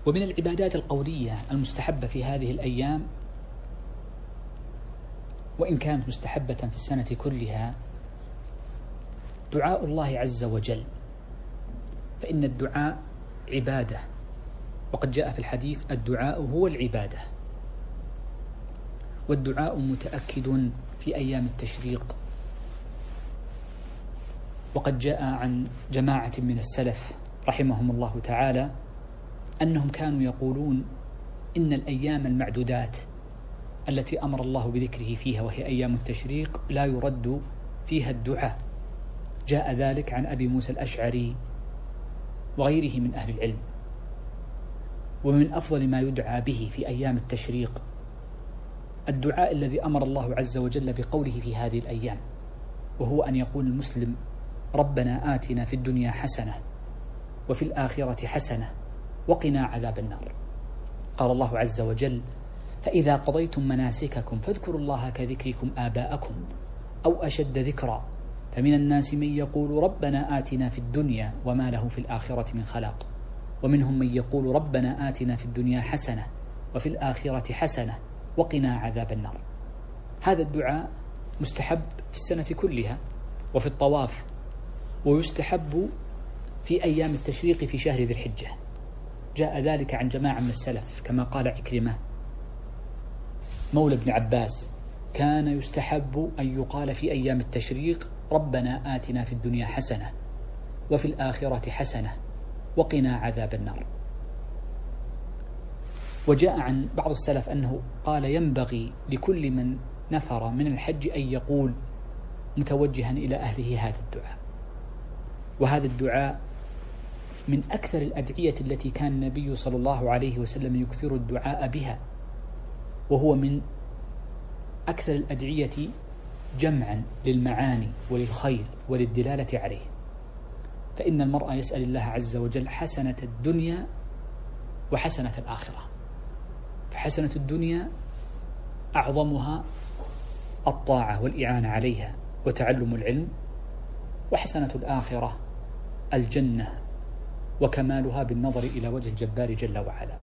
ومن العبادات القولية المستحبة في هذه الأيام، وإن كانت مستحبة في السنة كلها، دعاء الله عز وجل، فإن الدعاء عبادة، وقد جاء في الحديث: الدعاء هو العبادة. والدعاء متأكد في أيام التشريق، وقد جاء عن جماعة من السلف رحمهم الله تعالى أنهم كانوا يقولون إن الأيام المعدودات التي أمر الله بذكره فيها، وهي أيام التشريق، لا يرد فيها الدعاء. جاء ذلك عن أبي موسى الأشعري وغيره من أهل العلم. ومن أفضل ما يدعى به في أيام التشريق الدعاء الذي أمر الله عز وجل بقوله في هذه الأيام، وهو أن يقول المسلم: ربنا آتنا في الدنيا حسنة وفي الآخرة حسنة وقنا عذاب النار. قال الله عز وجل: فإذا قضيتم مناسككم فاذكروا الله كذكركم آباءكم أو أشد ذكرا، فمن الناس من يقول ربنا آتنا في الدنيا وما له في الآخرة من خلاق، ومنهم من يقول ربنا آتنا في الدنيا حسنة وفي الآخرة حسنة وقنا عذاب النار. هذا الدعاء مستحب في السنة كلها وفي الطواف، ويستحب في أيام التشريق في شهر ذي الحجة. جاء ذلك عن جماعة من السلف، كما قال عكرمة مولى ابن عباس: كان يستحب أن يقال في أيام التشريق: ربنا آتنا في الدنيا حسنة وفي الآخرة حسنة وقنا عذاب النار. وجاء عن بعض السلف أنه قال: ينبغي لكل من نفر من الحج أن يقول متوجها إلى أهله هذا الدعاء. وهذا الدعاء من أكثر الأدعية التي كان النبي صلى الله عليه وسلم يكثر الدعاء بها، وهو من أكثر الأدعية جمعا للمعاني وللخير وللدلالة عليه. فإن المرء يسأل الله عز وجل حسنة الدنيا وحسنة الآخرة، فحسنة الدنيا أعظمها الطاعة والإعانة عليها وتعلم العلم، وحسنة الآخرة الجنة وكمالها بالنظر إلى وجه الجبار جل وعلا.